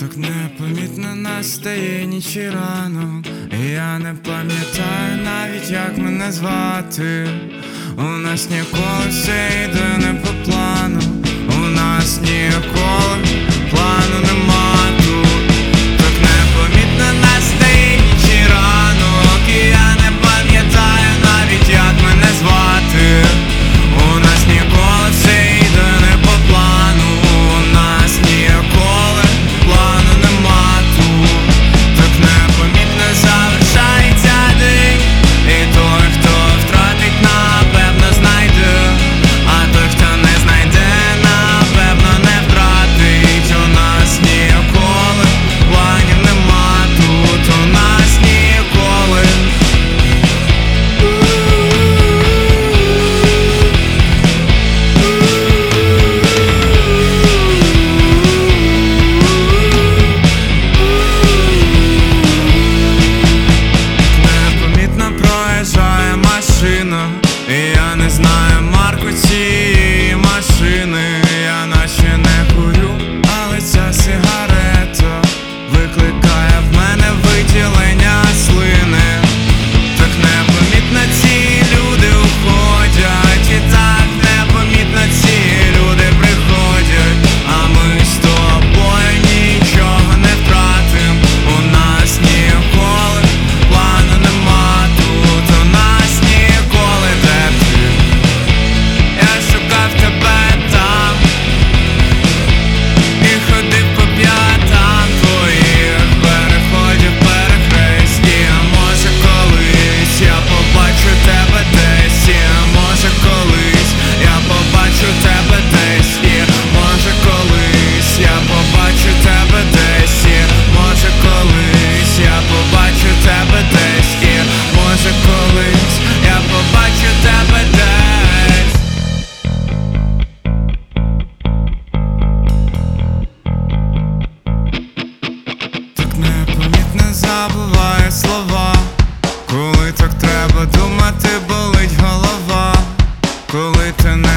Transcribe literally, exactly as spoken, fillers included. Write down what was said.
Так непомітно настає ніч і ранок, і я не пам'ятаю навіть, як мене звати. У нас ніколи все йде не по плану, у нас ніколи плану нема тут. Так непомітно настає ніч і ранок, і я не пам'ятаю навіть, як мене звати. У нас ніколи все йде не по плану, у нас ніколи плану нема тут. Так непомітно завершається день, і той, хто втратить, напевно знайде, а той, хто не знайде, напевно не втратить. У нас ніколи планів нема тут, у нас ніколи. Непомітно проїжджає машина, і я не знаю марку цієї машини. Я наче не курю, але ця сигарета викликає в мене виділення слини. Так непомітно ці люди уходять, і так непомітно ці люди приходять, а ми з тобою нічого не втратим. У нас ніколи плану нема тут, у нас ніколи. Де ти? Я шукав тебе там і ходив по п'ятам твоїх переходів, перехрестів. Може колись я побачу тебе десь, і може колись я побачу тебе десь, і може колись я побачу тебе десь, і може колись я побачу тебе десь, і може колись я побачу тебе десь. Так непомітно забуває слова, коли так треба думати, болить голова. Коли ти не